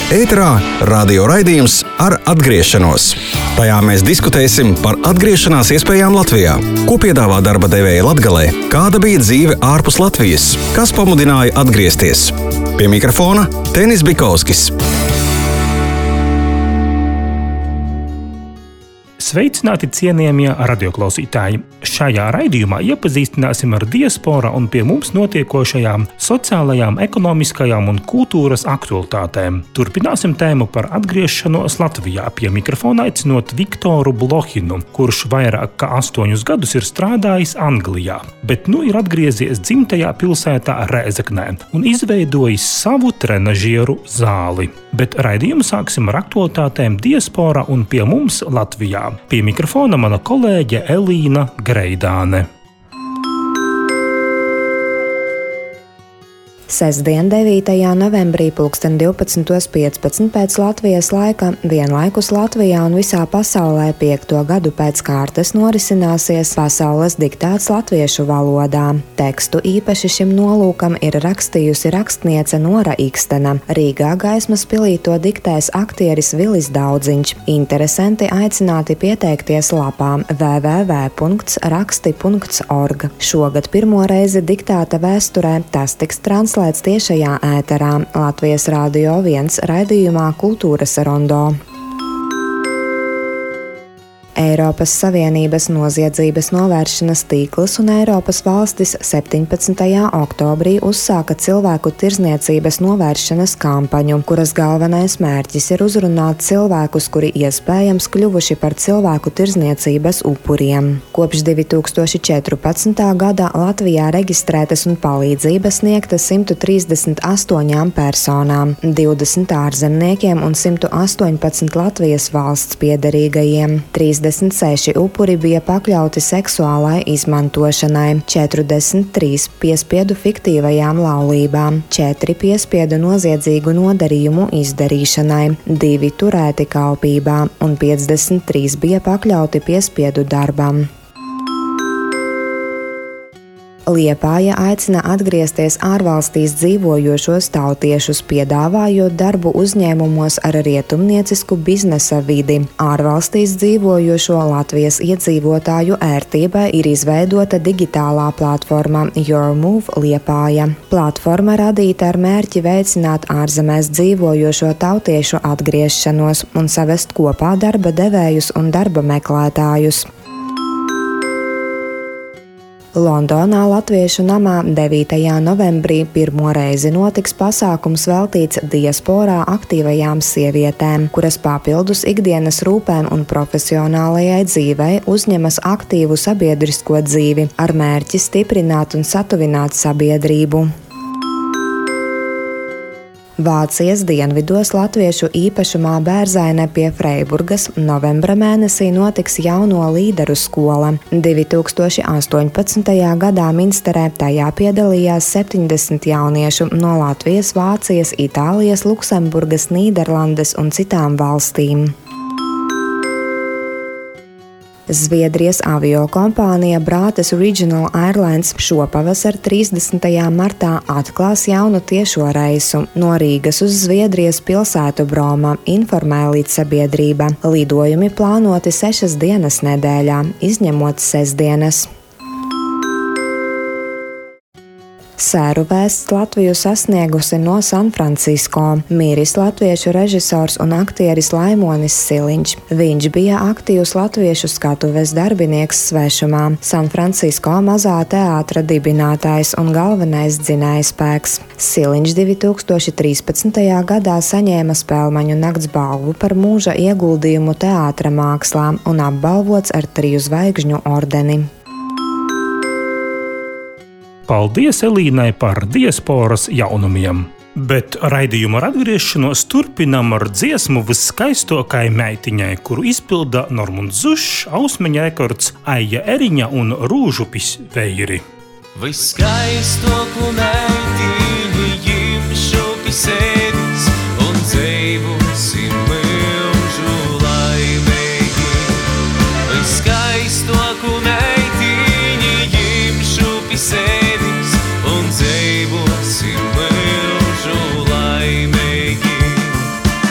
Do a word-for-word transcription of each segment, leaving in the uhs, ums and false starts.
Ēterā radio raidījums ar atgriešanos. Tajā mēs diskutēsim par atgriešanās iespējām Latvijā. Ko piedāvā darba devēja Latgalē? Kāda bija dzīve ārpus Latvijas? Kas pamudināja atgriezties? Pie mikrofona Tenis Bikovskis. Sveicināti cienījamie radioklausītāji! Šajā raidījumā iepazīstināsim ar diaspora un pie mums notiekošajām sociālajām, ekonomiskajām un kultūras aktualitātēm. Turpināsim tēmu par atgriešanos Latvijā, pie mikrofona aicinot Viktoru Blohinu, kurš vairāk kā astoņus gadus ir strādājis Anglijā, bet nu ir atgriezies dzimtajā pilsētā Rēzeknē un izveidojis savu trenažieru zāli. Bet raidījumu sāksim ar aktualitātēm diaspora un pie mums Latvijā. Pie mikrofona mana kolēģe Elīna Greidāne. Sestdien, devītajā novembrī, pulksten divpadsmit piecpadsmit pēc Latvijas laika, vienlaikus Latvijā un visā pasaulē piekto gadu pēc kārtas norisināsies pasaules diktāts latviešu valodā. Tekstu īpaši šim nolūkam ir rakstījusi rakstniece Nora Ikstena. Rīgā Gaismas pilī to diktēs aktieris Vilis Daudziņš. Interesanti aicināti pieteikties lapām w w w punkts raksti punkts org. Šogad pirmo reizi diktāta vēsturē tas tiks translēts tiešajā ēterā Latvijas Rādio viens raidījumā Kultūras rondo. Eiropas Savienības noziedzības novēršanas tīkls un Eiropas valstis septiņpadsmitajā oktobrī uzsāka cilvēku tirdzniecības novēršanas kampaņu, kuras galvenais mērķis ir uzrunāt cilvēkus, kuri iespējams kļuvuši par cilvēku tirdzniecības upuriem. Kopš divi tūkstoši četrpadsmitā gada Latvijā reģistrētas un palīdzības sniegtas simt trīsdesmit astoņām personām, divdesmit ārzemniekiem un simt astoņpadsmit Latvijas valsts piederīgajiem. trīsdesmit seši upuri bija pakļauti seksuālai izmantošanai, četrdesmit trīs piespiedu fiktīvajām laulībām, četri piespiedu noziedzīgu nodarījumu izdarīšanai, divi turēti kalpībā un piecdesmit trīs bija pakļauti piespiedu darbam. Liepāja aicina atgriezties ārvalstīs dzīvojošos tautiešus, piedāvājot darbu uzņēmumos ar rietumniecisku biznesa vidi. Ārvalstīs dzīvojošo Latvijas iedzīvotāju ērtībai ir izveidota digitālā platforma YourMove Liepāja. Platforma radīta ar mērķi veicināt ārzemēs dzīvojošo tautiešu atgriešanos un savest kopā darba devējus un darba meklētājus. Londonā Latviešu namā devītajā novembrī pirmo reizi notiks pasākums veltīts diasporā aktīvajām sievietēm, kuras papildus ikdienas rūpēm un profesionālajai dzīvei uzņemas aktīvu sabiedrisko dzīvi ar mērķi stiprināt un satuvināt sabiedrību. Vācijas dienvidos latviešu īpašumā Bērzaine pie Freiburgas novembra mēnesī notiks jauno līderu skola. divi tūkstoši astoņpadsmitajā gadā Minsterē tajā piedalījās septiņdesmit jauniešu no Latvijas, Vācijas, Itālijas, Luksemburgas, Nīderlandes un citām valstīm. Zviedrijas aviokompānija Brātes Regional Airlines šopavasar trīsdesmitajā martā atklās jaunu tiešo reisu no Rīgas uz Zviedrijas pilsētu Broma, informē līdzsabiedrība. Lidojumi plānoti sešas dienas nedēļā, izņemot sestdienas. Sēru vēsts Latviju sasniegusi no San Francisco. Miris latviešu režisors un aktieris Laimonis Siliņš. Viņš bija aktīvs latviešu skatuves darbinieks svešumā, San Francisco mazā teātra dibinātājs un galvenais dzinējspēks. Siliņš divi tūkstoši trīspadsmitajā gadā saņēma Spēlmaņu nakts balvu par mūža ieguldījumu teātra mākslā un apbalvots ar triju zvaigžņu ordeni. Paldies Elīnai par diasporas jaunumiem! Bet raidījumu ar atgriešanos turpinam ar dziesmu Visskaistokai meitiņai, kuru izpilda Normunds Zušs, Ausmeņa rekords, Aija Eriņa un Rūžupis Veiri. Visskaistoku meitiņu ņemšu pie sevis un dzīvosim mūžu laimīgi. Visskaistoku meitiņu ņemšu pie sevis un dzīvosim mūžu laimīgi.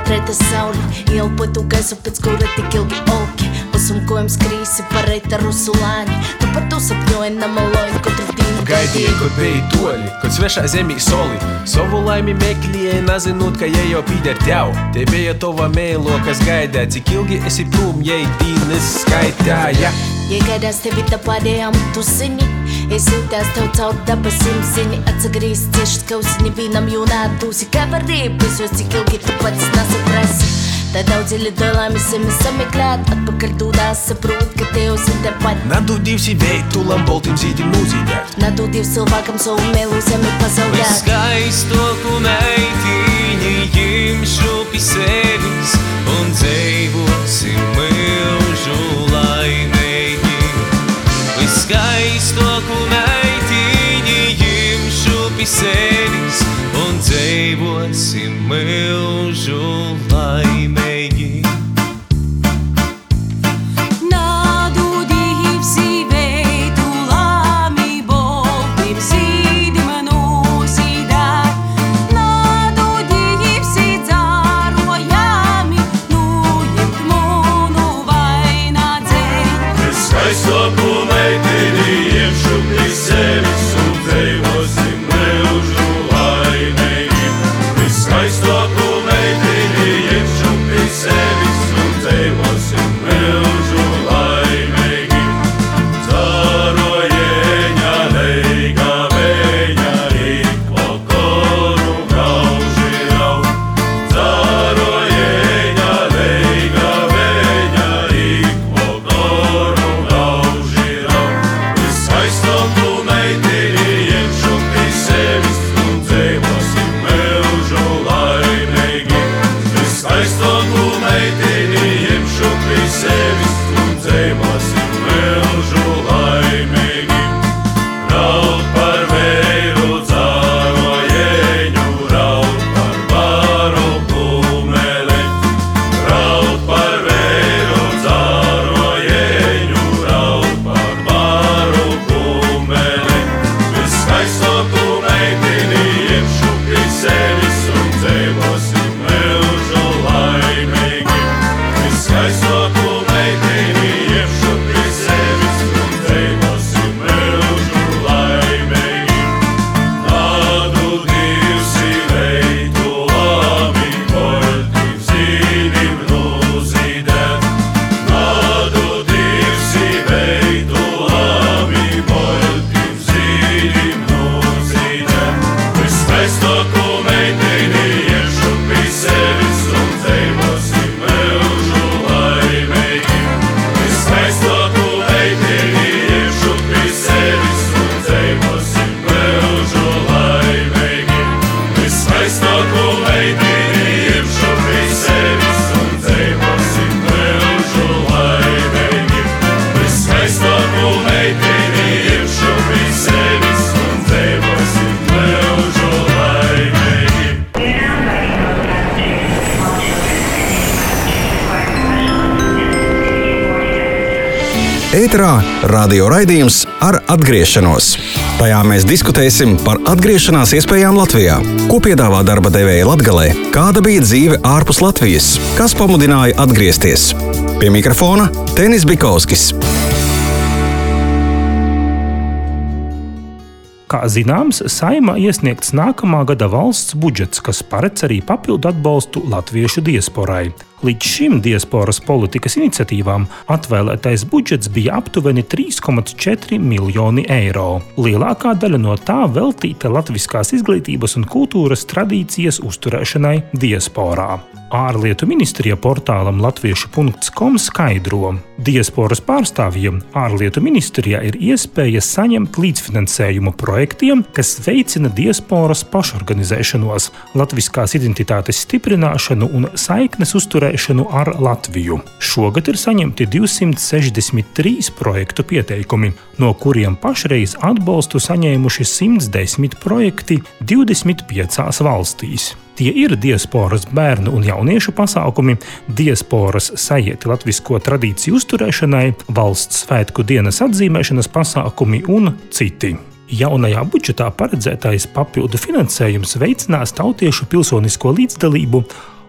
pret sauli, ielpotu gaisu, pēc kura tik ilgi oki. Uzumkojums krīsi par reita rusulāņi, tu par tu sapņoji namaloji, katru dienu gaidīja, kad bija toļi, kad svešā zemī soli. Savu laimi meklēja, nezinot, ka jai jau pīder tev. Te bija tova mēlo, kas gaidē, cik ilgi esi plūm, jai dīnes skaitāja. Jai gaidās tevi tā pādējām tu zini, es jūtās tev caur dabasim zini, atsagrīst ciešas kausiņi vīnam jūnā dūsi, kā var rīpēsos, cik ilgi tu pats nesaprasi. Tā daudzi lidolāmi sami sameklēt, atpakaļ dūdās saprūt, ka tev sinte pat. Nadu divsi veitu, lamboltim zīdim nūzīdēt. Nadu div cilvēkam savu mēlu zemi pazaudēt. Viskaistoku meitiņi jimšu pi sevis un dzīvosim milžu laimīgi. Viskaistoku meitiņi jimšu pi sevis un dzīvosim milžu laimīgi. Ēterā radio raidījums ar atgriešanos. Tajā mēs diskutēsim par atgriešanās iespējām Latvijā. Ko piedāvā darba devēja Latgalē? Kāda bija dzīve ārpus Latvijas? Kas pamudināja atgriezties? Pie mikrofona Tenis Bikovskis. Kā zināms, Saeimā iesniegts nākamā gada valsts budžets, kas paredz arī papildu atbalstu latviešu diasporai. Līdz šim diasporas politikas iniciatīvām atvēlētais budžets bija aptuveni trīs komats četri miljoni eiro. Lielākā daļa no tā veltīta latviskās izglītības un kultūras tradīcijas uzturēšanai diasporā. Ārlietu ministrija portālam latviešu punkts com skaidro, diasporas pārstāvjiem ārlietu ministrijā ir iespēja saņemt līdzfinansējumu projektiem, kas veicina diasporas pašorganizēšanos, latviskās identitātes stiprināšanu un saiknes uzturēšanu ar Latviju. Šogad ir saņemti divsimt sešdesmit trīs projektu pieteikumi, no kuriem pašreiz atbalstu saņēmuši simt desmit projekti divdesmit piecās valstīs. Tie ir diasporas bērnu un jauniešu pasākumi, diasporas sajieti latvisko tradīciju uzturēšanai, valsts svētku dienas atzīmēšanas pasākumi un citi. Jaunajā budžetā paredzētais papildu finansējums veicinās tautiešu pilsonisko līdzdalību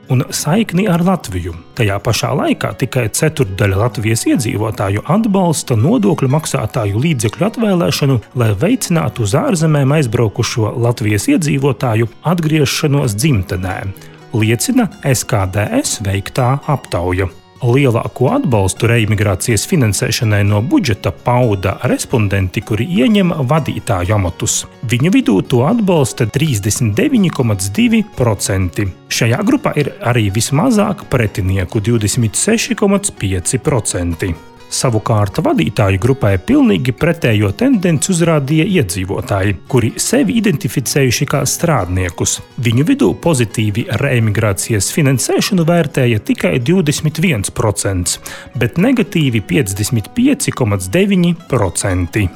un saikni ar Latviju. Tajā pašā laikā tikai ceturtdaļa Latvijas iedzīvotāju atbalsta nodokļu maksātāju līdzekļu atvēlēšanu, lai veicinātu uz ārzemēm aizbraukušo Latvijas iedzīvotāju atgriešanos dzimtenē, liecina S K D S veiktā aptauja. Lielāko atbalstu reimigrācijas finansēšanai no budžeta pauda respondenti, kuri ieņem vadītāju amatus. Viņu vidū to atbalsta trīsdesmit deviņi komats divi procenti. Šajā grupā ir arī vismazāk pretinieku divdesmit seši komats pieci procenti. Savukārt vadītāju grupai pilnīgi pretējo tendenci uzrādīja iedzīvotāji, kuri sevi identificējuši kā strādniekus. Viņu vidū pozitīvi reemigrācijas finansēšanu vērtēja tikai divdesmit viens procents, bet negatīvi piecdesmit pieci komats deviņi procenti.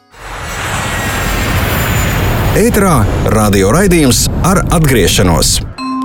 Ēterā radio raidījums ar atgriešanos.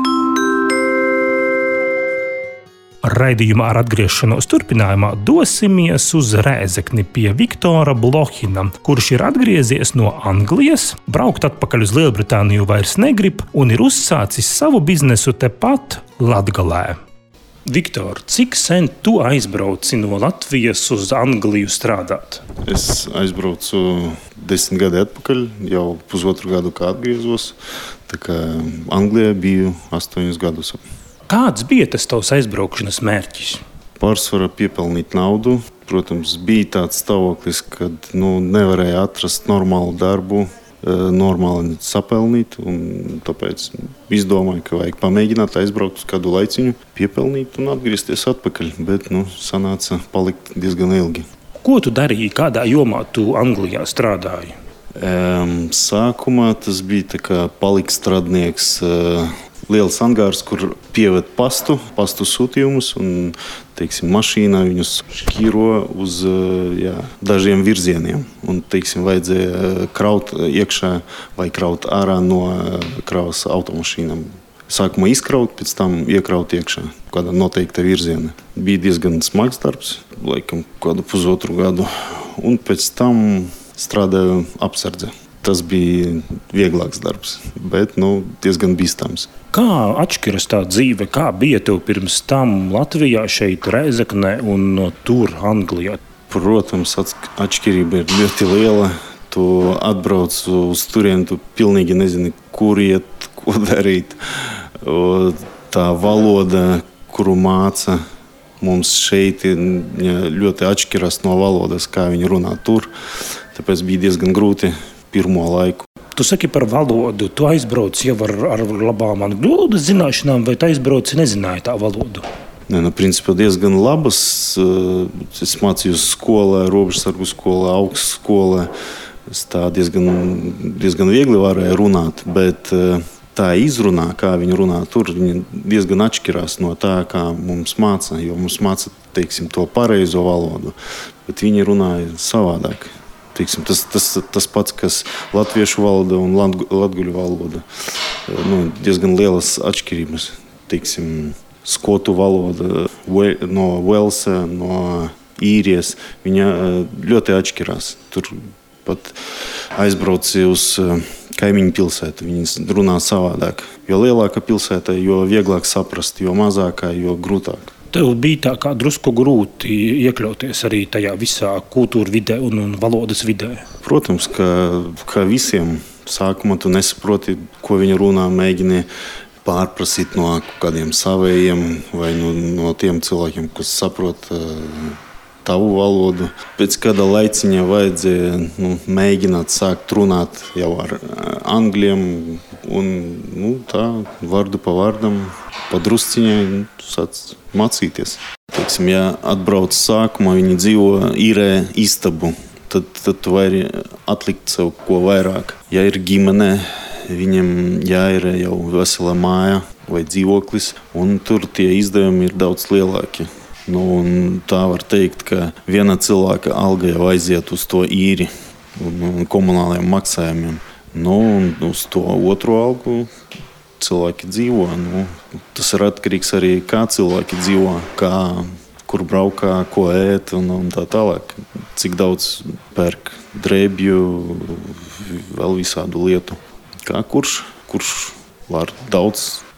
Raidījumā ar atgriešanos turpinājumā dosimies uz Rēzekni pie Viktora Blohina, kurš ir atgriezies no Anglijas, braukt atpakaļ uz Lielbritāniju vairs negrib un ir uzsācis savu biznesu tepat Latgalē. Viktor, cik sen tu aizbrauci no Latvijas uz Angliju strādāt? Es aizbraucu desmit gadi atpakaļ, jau pusotru gadu kā atgriezos, tā kā Anglijā biju astoņus gadus. Kāds bija tas tavs aizbraukšanas mērķis? Pārsvarā piepelnīt naudu. Protams, bija tāds stāvoklis, kad nu, nevarēja atrast normālu darbu, normāli sapelnīt. Un tāpēc izdomāju, ka vajag pamēģināt aizbraukt uz kādu laiciņu, piepelnīt un atgriezties atpakaļ. Bet nu, sanāca palikt diezgan ilgi. Ko tu darīji? Kādā jomā tu Anglijā strādāji? Um, sākumā tas bija tā kā palikstrādnieks. Uh, Liels angārs, kur pieved pastu, pastu sūtījumus un, teiksim, mašīnā viņus šķīro uz jā, dažiem virzieniem. Un, teiksim, vajadzēja kraut iekšā vai kraut ārā no kravas automašīnām. Sākumā izkraut, pēc tam iekraut iekšā kādā noteikta virziena. Bija diezgan smags darbs, laikam kādu pusotru gadu. Un pēc tam strādāju apsardze. Tas bija vieglāks darbs, bet nu, diezgan bīstams. Kā atšķiras tā dzīve? Kā bija tev pirms tam Latvijā, šeit Rēzeknē un tur Anglijā? Protams, atšķirība ir ļoti liela. Tu atbrauc uz turieni, tu pilnīgi nezini, kur iet, ko darīt. Tā valoda, kuru māca mums šeit, ļoti atšķiras no valodas, kā viņi runā tur. Tāpēc bija diezgan grūti pirmo laiku. Tu saki par valodu. Tu aizbrauc jau ar, ar labām angļu valodas zināšanām, vai tu aizbrauc nezināji tā valodu? Nē, nu, principā diezgan labas. Es mācījos skolā, robežsargu skolā, augstskolā. Es tā diezgan, diezgan viegli varēju runāt, bet tā izrunā, kā viņi runā tur, viņi diezgan atšķirās no tā, kā mums māca. Jo mums māca, teiksim, to pareizo valodu, bet viņi runāja savādāk. Teiksim, tas, tas, tas pats, kas latviešu valoda un latguļu valoda. Nu, diezgan lielas atšķirības. Teiksim, skotu valoda no Velsa, no Īrijas, viņa ļoti atšķirās. Tur pat aizbrauci uz kaimiņu pilsētu, viņi runā savādāk. Jo lielāka pilsēta, jo vieglāk saprast, jo mazākā, jo grūtāk. Tev bija tā kā drusku grūti iekļauties arī tajā visā kultūra vidē un, un valodas vidē? Protams, ka, ka visiem sākumā tu nesaproti, ko viņi runā, mēģini pārprasīt no kādiem savējiem vai no, no tiem cilvēkiem, kas saprot uh, tavu valodu. Pēc kāda laiciņa vajadzēja nu, mēģināt sākt runāt jau ar uh, angļiem un nu, tā vārdu pa vārdam, pa drusciņai nu, sāc mācīties. Teiksim, ja atbrauc sākumā, viņi dzīvo īrē istabu, tad, tad tu vari atlikt sev ko vairāk. Ja ir ģimene, viņam jāir jau vesela māja vai dzīvoklis, un tur tie izdevumi ir daudz lielāki. Nu, tā var teikt, ka viena cilvēka alga jau aiziet uz to īri un, un komunālajiem maksājumiem. Nu, un uz to otro algu cilvēki dzīvo. Nu, tas ir atkarīgs arī, kā cilvēki dzīvo, kā, kur braukā, ko ēt un, un tā tālāk. Cik daudz pērk drēbju, vēl visādu lietu. Kā kurš, kurš var daudz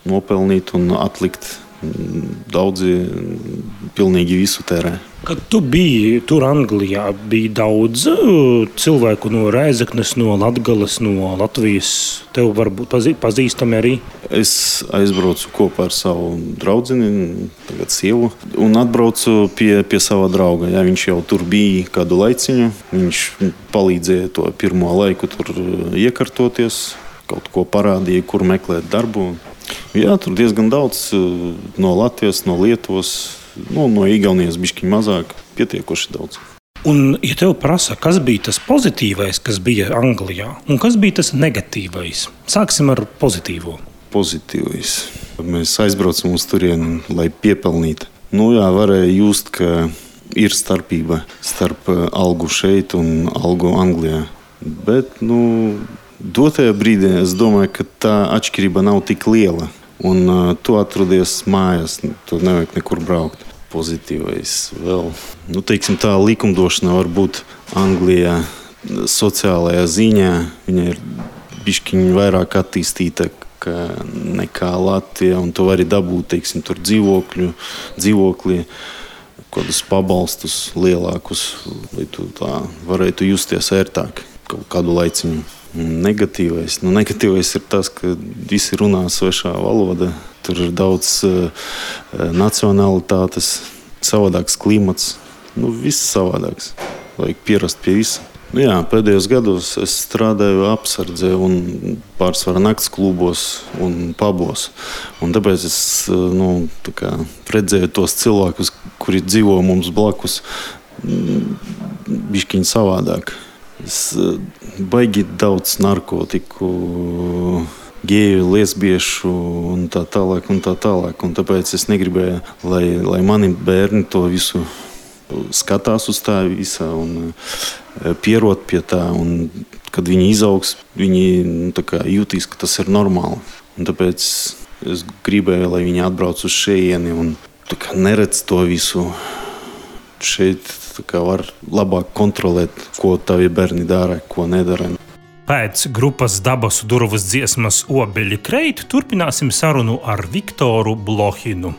nopelnīt un atlikt. Daudzi pilnīgi visu tērē. Kad tu biji tur Anglijā, bija daudz cilvēku no Rēzeknes, no Latgales, no Latvijas. Tev varbūt pazīstami arī? Es aizbraucu kopā ar savu draudzini, tagad sievu, un atbraucu pie, pie sava drauga. Jā, viņš jau tur bija kādu laiciņu. Viņš palīdzēja to pirmo laiku tur iekartoties, kaut ko parādīja, kur meklēt darbu. Jā, tur diezgan daudz no Latvijas, no Lietuvas, nu, no Igaunijas bišķiņ mazāk, pietiekoši daudz. Un, ja tev prasa, kas bija tas pozitīvais, kas bija Anglijā, un kas bija tas negatīvais? Sāksim ar pozitīvo. Pozitīvais. Mēs aizbraucam uz turieni, lai piepelnītu. Nu jā, varēja just, ka ir starpība starp algu šeit un algu Anglijā. Bet, nu... Dotajā brīdī es domāju, ka tā atšķirība nav tik liela. Un uh, tu atrodies mājās, tu nevajag nekur braukt. Pozitīvais vēl. Nu, teiksim, tā likumdošana var būt Anglijā sociālajā ziņā. Viņa ir bišķiņ vairāk attīstīta nekā Latvija. Un tu vari dabūt, teiksim, tur dzīvokļu, dzīvokli, kādus pabalstus lielākus, lai tu tā varētu justies ērtāk kaut kādu laiciņu. Negatīvais. Nu, negatīvais ir tas, ka visi runā svešā valoda. Tur ir daudz uh, nacionalitātes, savādāks klimats. Nu, viss savādāks. Vajag pierast pie visa. Nu, jā, pēdējos gados es strādāju apsardzē un pārsvarā nakts klubos un pabos. Un tāpēc es nu, tā kā redzēju tos cilvēkus, kuri dzīvo mums blakus, bišķiņ savādāk. Es baigi daudz narkotiku, geju, lesbiešu un tā tālāk un tā tālāk. Un tāpēc es negribēju, lai, lai mani bērni to visu skatās uz tā visā un pierod pie tā. Un kad viņi izaugs, viņi nu, tā kā jūtīs, ka tas ir normāli. Un tāpēc es gribēju, lai viņi atbrauc uz šejieni un tā kā neredz to visu šeit. Tā kā var labāk kontrolēt, ko tavi bērni dara, ko nedara. Pēc grupas Dabasu durvas dziesmas Obeļi kreit turpināsim sarunu ar Viktoru Blohinu.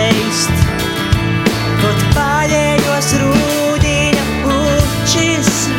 Kaut pārējos rūdiņa pučis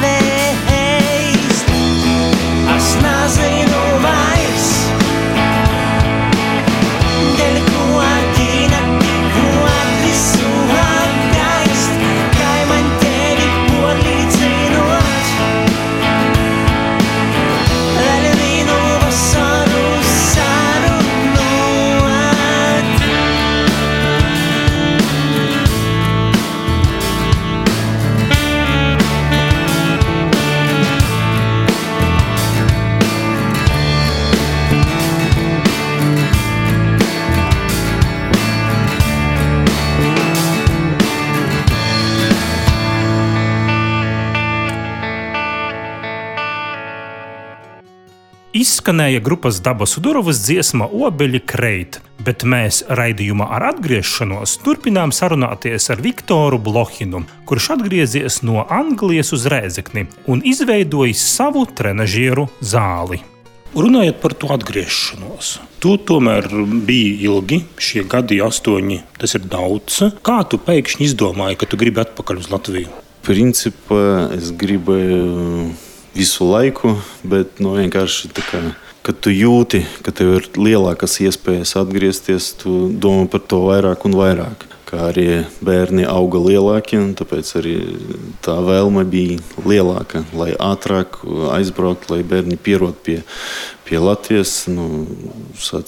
Izskanēja grupas Dabas Udorovas dziesma Obeļi kreit, bet mēs raidījumā ar atgriešanos turpinām sarunāties ar Viktoru Blohinu, kurš atgriezies no Anglijas uz Rēzekni un izveidojis savu trenažieru zāli. Runājot par to atgriešanos, tu tomēr biji ilgi, šie gadi astoņi, tas ir daudz. Kā tu pēkšņi izdomāji, ka tu gribi atpakaļ uz Latviju? Principā es gribēju visu laiku, bet nu, vienkārši tā kā, kad tu jūti, ka tev ir lielākas iespējas atgriezties, tu domā par to vairāk un vairāk. Kā arī bērni auga lielāki, un tāpēc arī tā vēlme bija lielāka, lai ātrāk aizbraukt, lai bērni pierod pie, pie Latvijas, nu, sāc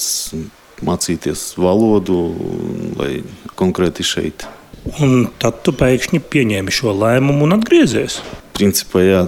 mācīties valodu, lai konkrēti šeit. Un tad tu pēkšņi pieņēmi šo lēmumu un atgriezies? Principā, jā,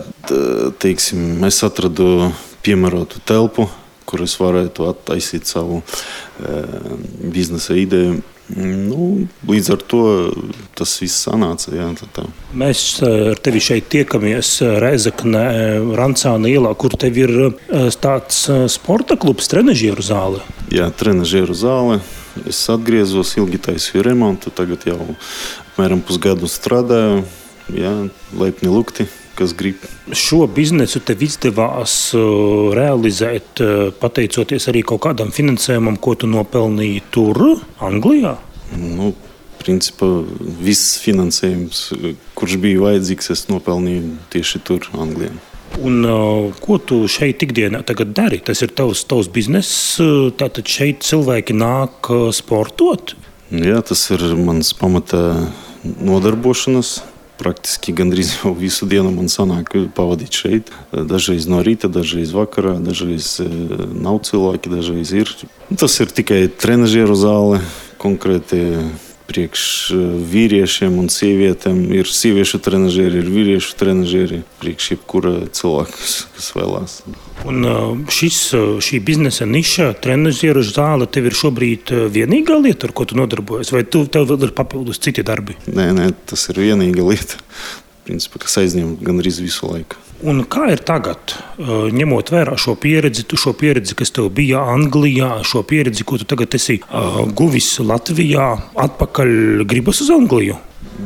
teiksim, es atradu piemērotu telpu, kur es varētu attaisīt savu e, biznesa ideju. Nu, līdz ar to tas viss sanāca. Jā, tā, tā. Mēs ar tevi šeit tiekamies Rēzeknē, Rancāna ielā, kur tev ir tāds sporta klubs, trenažieru zāle. Jā, trenažieru zāle. Es atgriezos, ilgi taisīju remontu, tagad jau apmēram pusgadu strādāju. Jā, laipni lūgti, kas grib. Šo biznesu tev izdevās uh, realizēt, uh, pateicoties arī kaut kādam finansējumam, ko tu nopelnīji tur, Anglijā? Nu, principā, viss finansējums, kurš bija vajadzīgs, es nopelnīju tieši tur, Anglijā. Un uh, ko tu šeit ikdienā tagad dari? Tas ir tavs, tavs bizness, tātad šeit cilvēki nāk uh, sportot? Jā, tas ir mans pamatā nodarbošanas. Praktiski gandrīz jau visu dienu man sanāk pavadīt šeit. Dažreiz no rīta, dažreiz vakarā, dažreiz nav cilvēki, dažreiz ir. Tas ir tikai trenažieru zāle, konkrēti priekš vīriešiem un sievietēm. Ir sieviešu trenažieri, ir vīriešu trenažieri, priekš jebkura cilvēka, kas vēlās. Un šis, šī biznesa niša, trenažieru zāle, tev ir šobrīd vienīgā lieta, ar ko tu nodarbojies? Vai tu, tev vēl ir papildus citi darbi? Nē, nē, tas ir vienīga lieta, principā, kas aizņem gandrīz visu laiku. Un kā ir tagad, ņemot vērā šo pieredzi, tu šo pieredzi, kas tev bija Anglijā, šo pieredzi, ko tu tagad esi uh, guvis Latvijā, atpakaļ gribas uz Angliju?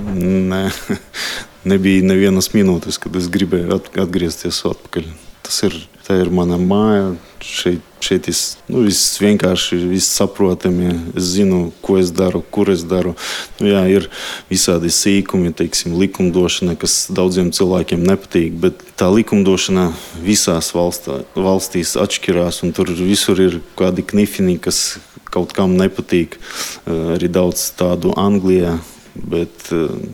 Nē, nebija nevienas minūtes, kad es gribēju atgriezties atpakaļ. Tas ir, tā ir mana māja, šeit, šeit es, nu, viss vienkārši, viss saprotami, es zinu, ko es daru, kur es daru. Nu, jā, ir visādi sīkumi, teiksim, likumdošana, kas daudziem cilvēkiem nepatīk, bet tā likumdošana visās valstā, valstīs atšķirās, un tur visur ir kādi knifini, kas kaut kam nepatīk. Arī daudz tādu Anglijā, bet,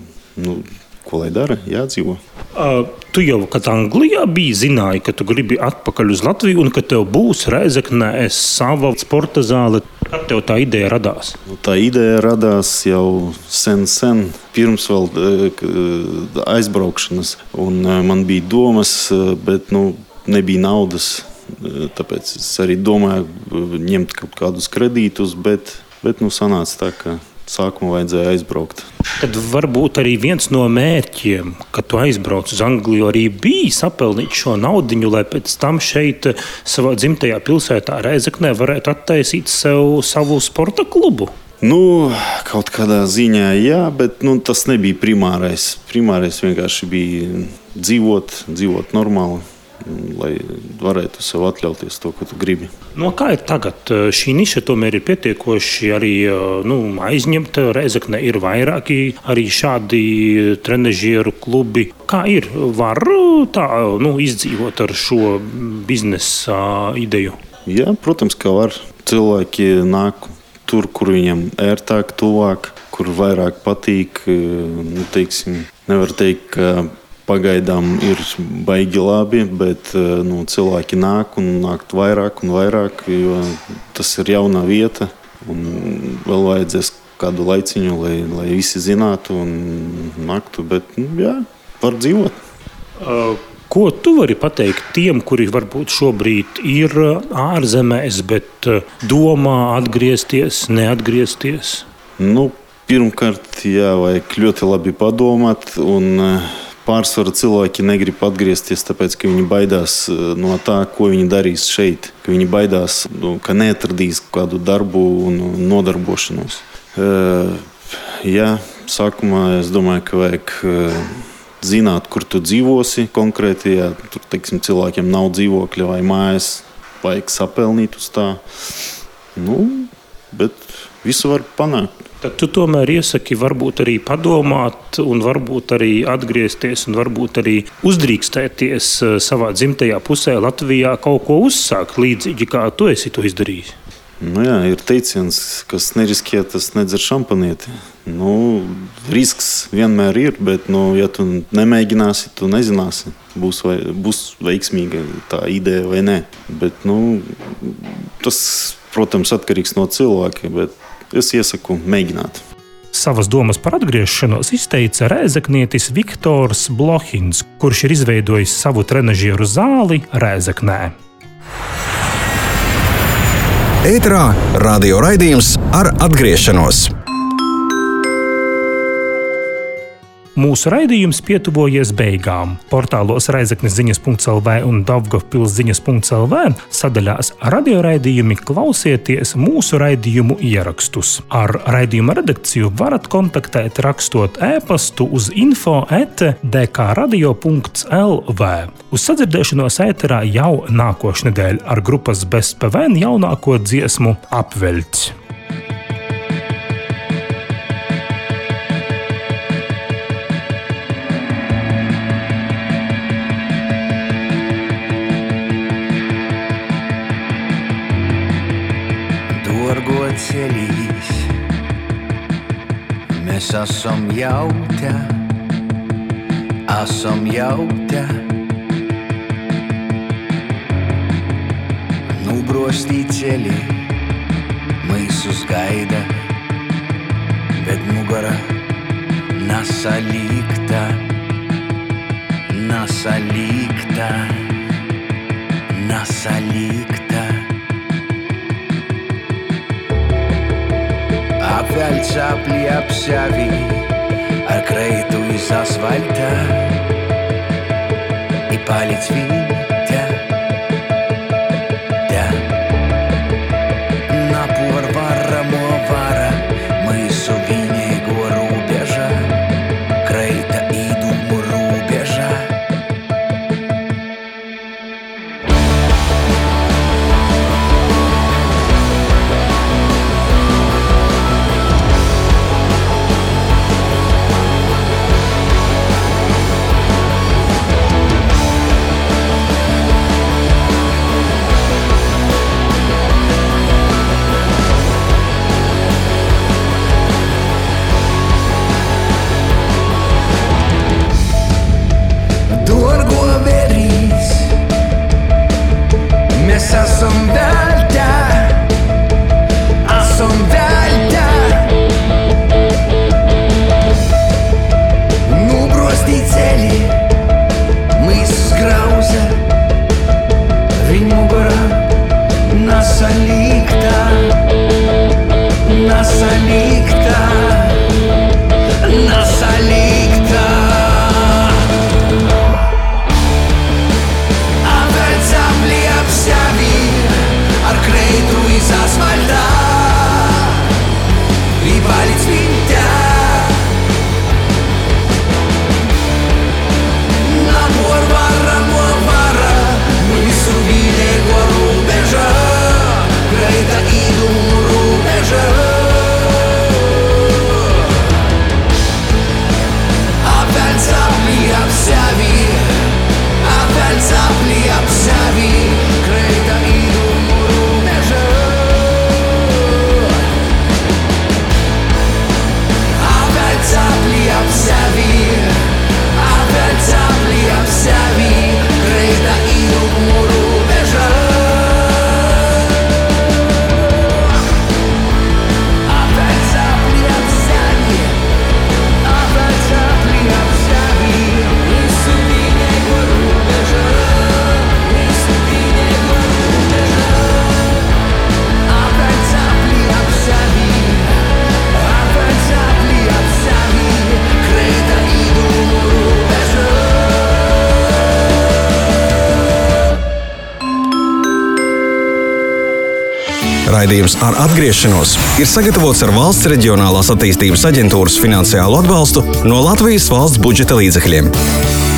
nu, ko lai dara? Jādzīvo. Uh, tu jau, kad Anglijā biji, zināji, ka tu gribi atpakaļ uz Latviju un ka tev būs Rēzeknē sava sporta zāle. Kad tev tā ideja radās? Tā ideja radās jau sen, sen, pirms vēl aizbraukšanas. Un man bija domas, bet nu, nebija naudas. Tāpēc es arī domāju ņemt kaut kādus kredītus, bet, bet nu, sanāca tā, ka sākumā vajadzēja aizbraukt. Tad varbūt arī viens no mērķiem, kad tu aizbrauc uz Angliju, arī bija sapelnīt šo naudiņu, lai pēc tam šeit savā dzimtajā pilsētā Rēzeknē varētu attaisīt sev savu sporta klubu. Nu, kaut kādā ziņā jā, bet nu, tas nebija primārais. Primārais vienkārši bija dzīvot, dzīvot normāli, lai varētu sev atļauties to, ko tu gribi. No kā ir tagad? Šī niša tomēr ir pietiekoši arī nu, aizņemta. Rēzeknē ir vairāki arī šādi trenažieru klubi. Kā ir? Var tā nu, izdzīvot ar šo biznesa ideju? Jā, protams, ka var. Cilvēki nāk tur, kur viņam ērtāk, tuvāk, kur vairāk patīk. Nu, teiksim, nevar teikt, ka pagaidām ir baigi labi, bet nu, cilvēki nāk un nāk vairāk un vairāk, jo tas ir jauna vieta. Un vēl vajadzēs kādu laiciņu, lai, lai visi zinātu un naktu, bet nu, jā, var dzīvot. Uh, ko tu vari pateikt tiem, kuri varbūt šobrīd ir ārzemēs, bet domā atgriezties, neatgriezties? Nu, pirmkārt, jā, vajag ļoti labi padomāt un pārsvara cilvēki negrib atgriezties, tāpēc, ka viņi baidās no tā, ko viņi darīs šeit. Ka viņi baidās, ka neatradīs kādu darbu un nodarbošanos. Jā, sākumā es domāju, ka vajag zināt, kur tu dzīvosi konkrēti. Ja tur, teiksim, cilvēkiem nav dzīvokļa vai mājas, vajag sapelnīt uz tā. Nu, bet visu var panākt. Tad tu tomēr iesaki varbūt arī padomāt un varbūt arī atgriezties un varbūt arī uzdrīkstēties savā dzimtajā pusē Latvijā kaut ko uzsākt līdzīgi, kā tu esi to izdarījis. Nu jā, ir teiciens, kas neriskē, tas nedzer šampanieti. Nu, risks vienmēr ir, bet nu, ja tu nemēģināsi, tu nezināsi, būs, vai, būs veiksmīga tā ideja vai nē. Bet nu, tas, protams, atkarīgs no cilvēka, bet es iesaku mēģināt. Savas domas par atgriešanos izteica rēzeknietis Viktors Blohins, kurš ir izveidojis savu trenažieru zāli Rēzeknē. Ēterā radio raidījums ar atgriešanos. Mūsu raidījums pietuvojies beigām. Portālos Rēzeknes ziņas punkts el vē un Daugavpils ziņas punkts el vē sadaļās radioraidījumi klausieties mūsu raidījumu ierakstus. Ar raidījuma redakciju varat kontaktēt rakstot ēpastu uz info at d k radio punkts el vē. Uz sadzirdēšanos ēterā jau nākošnedēļ ar grupas Bez pe ve en jaunāko dziesmu Apveļķis. Ceļīs, mēs esam jau te, esam jau te. Nubrostī ceļi, mūsus gaida, bet mugara nesalīgta, nesalīgta, nesalīgta. Apveļts apliep sevi ar kreitu iz asfaltą I paliec vinte, te napor varamo vara mūsu vienīgo rūbeža, kreita I dūmu rūbeža. Greita I dūmu rūbeža. raidījums Ar atgriešanos ir sagatavots ar Valsts reģionālās attīstības aģentūras finansiālu atbalstu no Latvijas valsts budžeta līdzekļiem.